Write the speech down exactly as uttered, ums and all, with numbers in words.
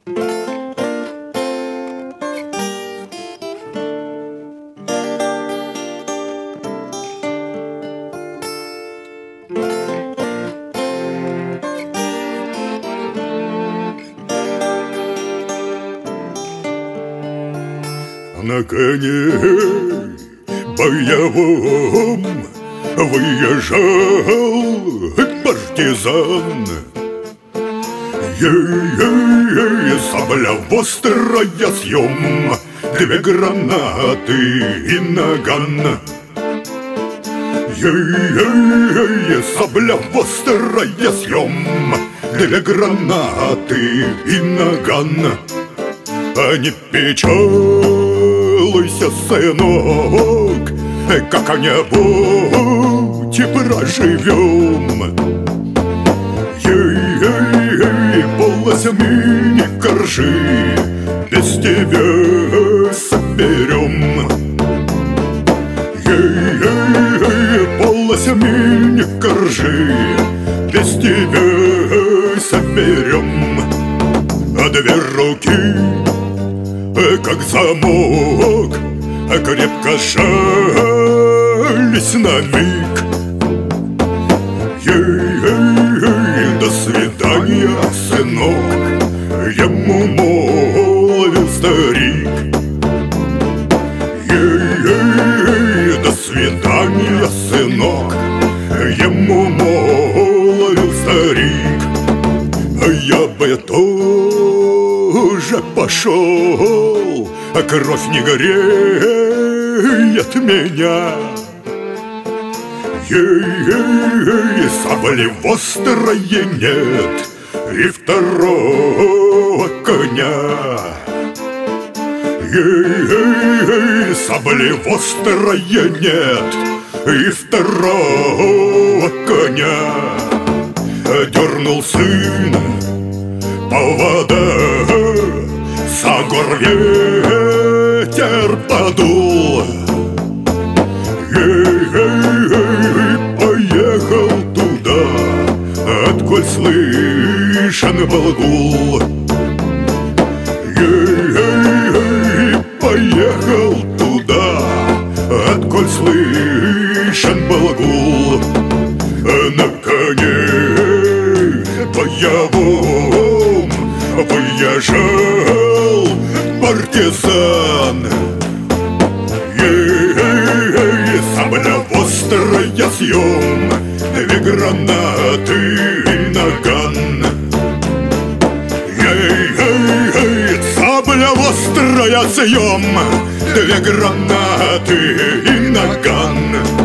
На коне боевом выезжал партизан. Ей-ей-ей, сабля острая, съем две гранаты и наган. Ей-ей-ей, сабля острая, съем две гранаты и наган. А не печалуйся, сынок, как-нибудь и проживем. Ей-ей-ей, полосями не коржи, без тебя соберем. Ей-ей-ей, полосями не коржи, без тебя соберем. А две руки, как замок, крепко сжались на миг. Ей-ей-ей, до свидания, сынок, ему молвил старик. Ей-ей-ей, до свидания, сынок, ему молвил старик. А я бы тоже пошел, а кровь не греет меня. Ей-ей-ей, сабли острое нет и второго коня. Ей-ей-ей, сабли острое нет и второго коня. Дернул сын повода, за гор ветер подул. Ей-ей-ей, поехал туда, отколь слышен был гул. Ей-ей-ей, поехал туда, отколь слышен был гул. На коне боевом выезжал партизан. Ей-ей-ей, сабля острая, съем две гранаты и наган. Ей-ей-ей, сабля острая, съем две гранаты и наган.